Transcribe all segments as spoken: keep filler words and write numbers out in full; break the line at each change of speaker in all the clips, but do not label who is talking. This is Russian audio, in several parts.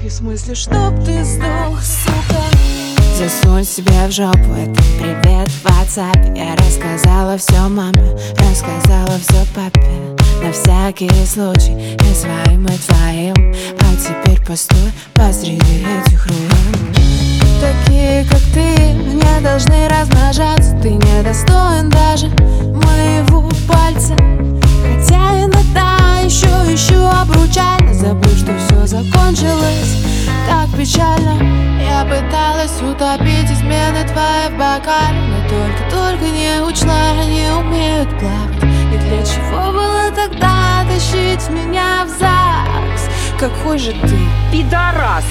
смысле, чтоб ты сдох, сука.
Засунь себе в жопу этот привет в WhatsApp. Я рассказала все маме, рассказала все папе. На всякий случай и своим, и твоим. А теперь постой посреди этих руин.
Такие, как ты, не должны размножаться. Ты недостоин даже моего пальца. Хотя иногда еще ищу обручально. Забудь, что все закончилось так печально. Я пыталась утопить измены твои в бокале, но только-только не учла, они умеют плавать. И для чего было тогда тащить меня в ЗАГС? Какой же ты
пидорас!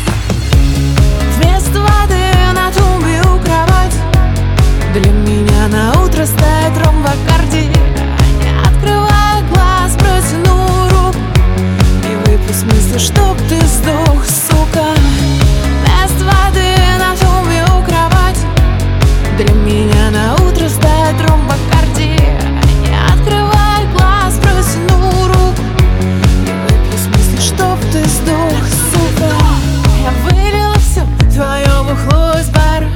Вместо воды на тумбе у кровати для меня на утро стоит ром в аккорде. Не открывая глаз, протяну руку и выпью в смысле, чтоб ты сдох, сука. Вместо воды на тумбе у кровати для меня на утро стоит ром в аккорде. Не открывая глаз, протяну руку и выпью в смысле, чтоб ты сдох, сука. Я вылила все твое бухло из бара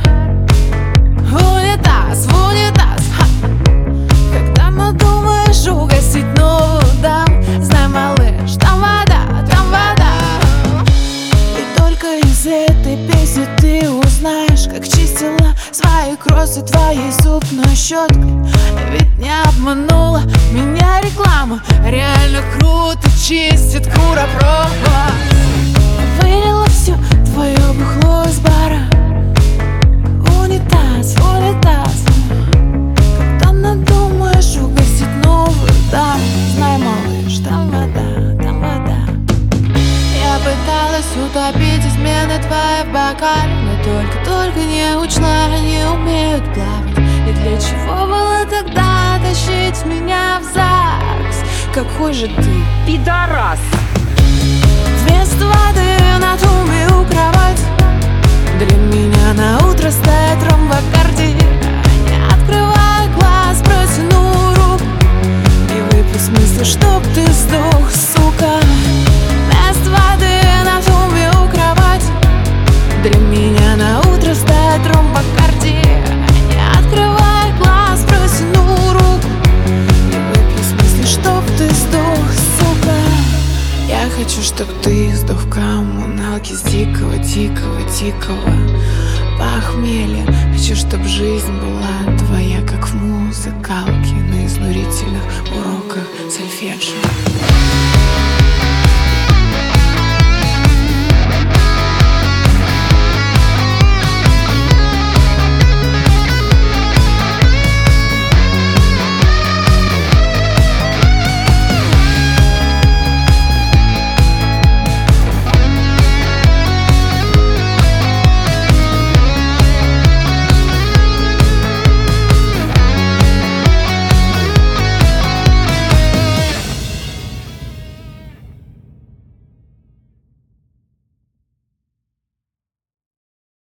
в унитаз, в унитаз, ха. Когда надумаешь угостить новую даму, знай, малыш, там вода, там вода. И только из этой песни ты узнаешь, как чистила свои кроссы твоей зубной щеткой. Ведь не обманула меня реклама, реально круто чистит Курапрова. Вылила все твое бухло из бара в унитаз, в унитаз. Когда надумаешь угостить новую даму, знай, малыш, там вода, там вода. Я пыталась утопить измены твои в бокале, но только-только не учла, они умеют плавать. И для чего было тогда тащить меня в ЗАГС? Какой же ты
пидорас!
Вместо воды на тумбе у кровати для меня на утро стоит ром в аккорде. Не открывая глаз, протяну руку и выпью в смысле, чтоб ты сдох, сука. Вместо воды на тумбе у кровати для меня на утро стоит ром в аккорде. Не открывая глаз, протяну руку и выпью в смысле, чтоб ты сдох, сука. Я хочу, чтоб ты сдох в коммуналке с дикого, дикого, дикого похмелья. Хочу, чтоб жизнь была твоя, как в музыкалке на изнурительных уроках сольфеджио.